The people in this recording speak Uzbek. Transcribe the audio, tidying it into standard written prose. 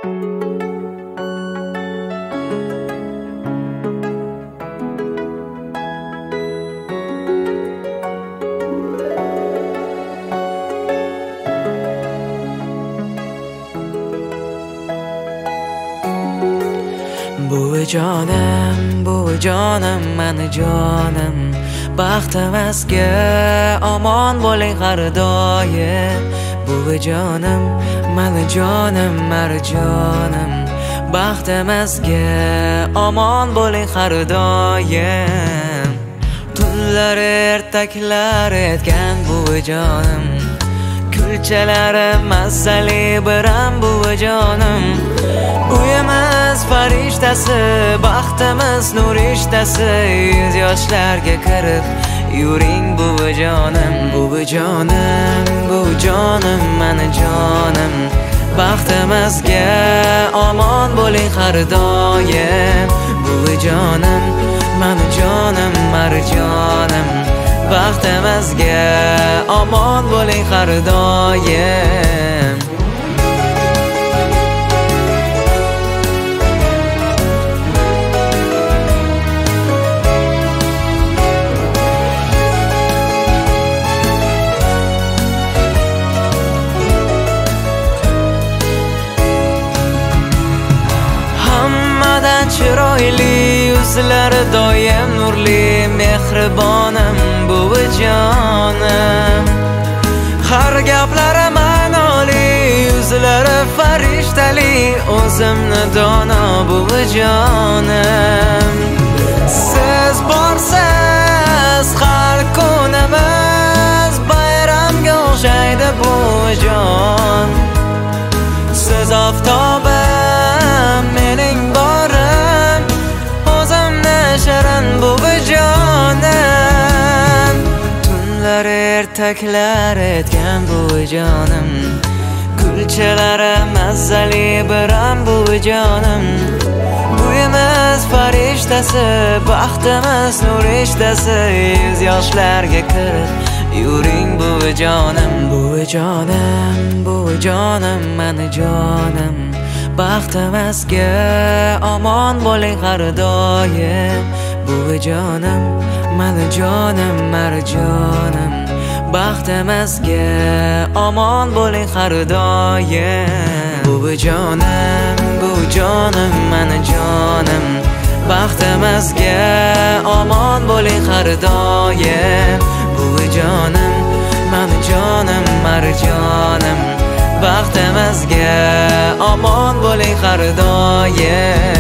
Buvi jonim, mani jonim, baxtim asga omon bo'ling har doim. Buvi jonim, mani jonim, marjonim, baxtim asga omon bo'ling har doim. Tunlar ertaklar etgan buvi jonim, kulchalari mazali biram buvi jonim. Uyimiz farishtasi, baxtimiz nur ishtasi, yuz yoshlarga kirib yuring buvi jonim. Buvi jonim, buvi jonim, mani jonim, baxtimizga omon bo'ling har doim. Buvi jonim, mani jonim, marjonim, baxtimizga omon bo'ling har doim. Chiroyli yuzlari doim nurli, mehribonim buvi jonim. Har gaplari ma'noli, yuzlari farishtali, o'zimni dono buvi jonim. Siz borsiz har kunimiz bayramga o'xshaydi buvi jon. Siz oftobim, mening borim, o'zimni shirin buvi jonim. Tunlar ertaklar etgan buvi jonim, kulchalari mazali biram buvi jonim. Uyimiz farishtasi, baxtimiz nur ishtasi, yuz yoshlarga kirib yuring buvi jonim. Buvi jonim, buvi jonim, mani jonim, baxtimizga omon bo'ling har doim. Buvi jonim, mani jonim, marjonim, baxtimizga omon bo'ling har doim. Buvi jonim, buvi jonim, mani jonim, baxtimizga omon bo'ling har doim. Buvi jonim, mani jonim, marjonim, baxtimizga omon bo'ling har doim.